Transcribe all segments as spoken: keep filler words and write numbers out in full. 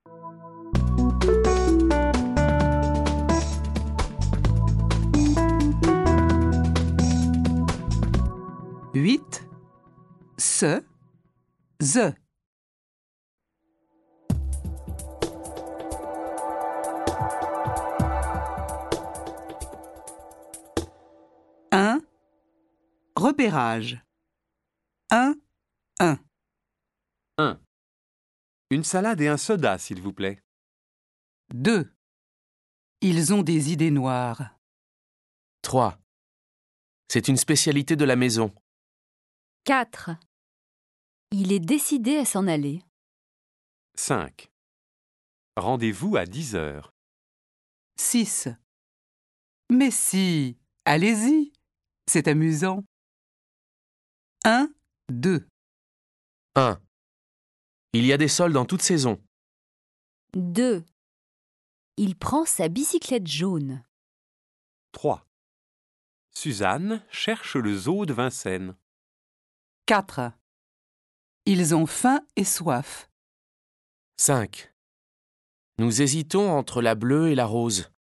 huit. Se, ze. un. Repérage. un, un. un. Une salade et un soda, s'il vous plaît. deux. Ils ont des idées noires. trois. C'est une spécialité de la maison. quatre. Il est décidé à s'en aller. cinq. Rendez-vous à dix heures. six. Mais si, allez-y, c'est amusant. un, deux. un. Il y a des soldes en toute saison. deux. Il prend sa bicyclette jaune. trois. Suzanne cherche le zoo de Vincennes. quatre. Ils ont faim et soif. cinq. Nous hésitons entre la bleue et la rose.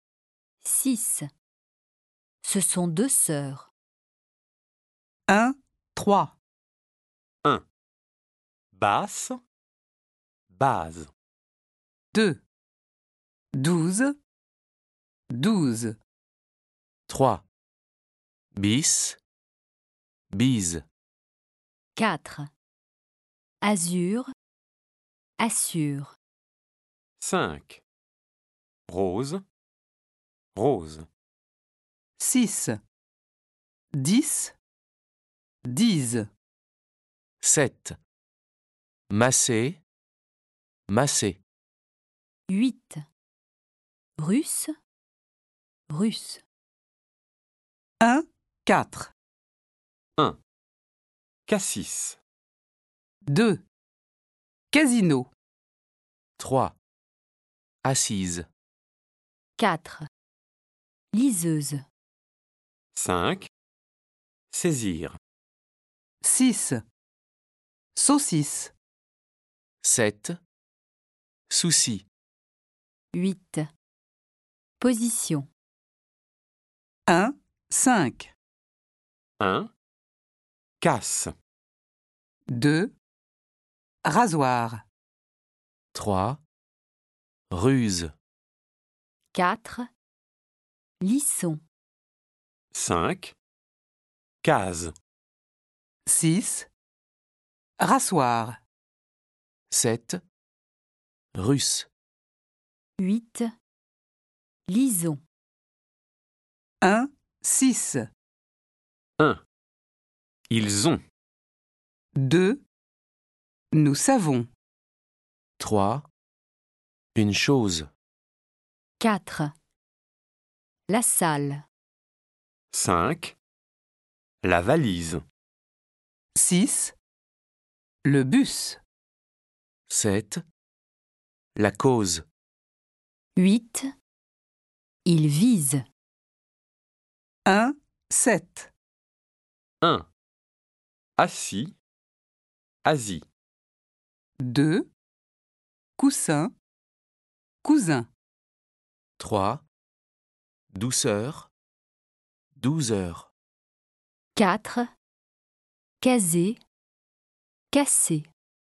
six. Ce sont deux sœurs. un, trois. un. Basse, base. deux. douze, douze. trois. Bis, bise. quatre. Azur, assure. cinq. Rose, rose. six. dix, dix. sept. Massé, massé. huit. Russe, russe. un, quatre. un. Cassis. deux. Casino. trois. Assise. quatre. Liseuse. cinq. Saisir. six. Saucisse. sept. Souci. huit. Position. un, cinq. un. Casse. deux. Rasoir. trois. Ruse. quatre. Lisson. cinq. Case. six. Rasseoir. sept. Russe. huit. Lison. un, six. un. Ils ont. deux. Nous savons. trois. Une chose. quatre. La salle. cinq. La valise. six. Le bus. sept. La cause. huit. Il vise. un, sept. un. Assis. Asie. deux. Coussin. Cousin. trois. Douceur. douze heures. quatre. Casé. Cassé.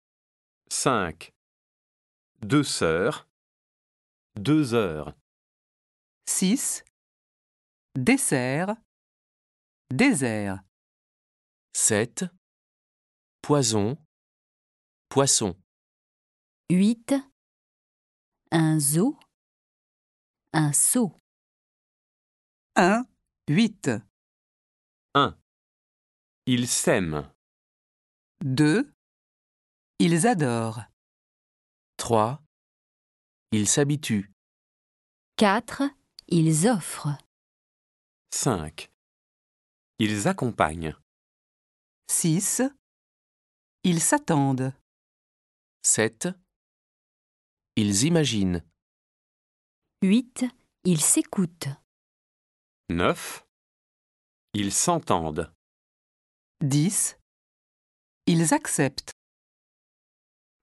cinq. Deux sœurs. Deux heures. six. Dessert. Désert. sept. Poison. Poisson. huit. Un zoo. Un seau. un, huit. un. Ils s'aiment. deux. Ils adorent. trois. Il s'habitue. quatre. Ils offrent. cinq. Ils accompagnent. six. Ils s'attendent. sept. Ils imaginent. huit. Ils s'écoutent. neuf. Ils s'entendent. dix. Ils acceptent.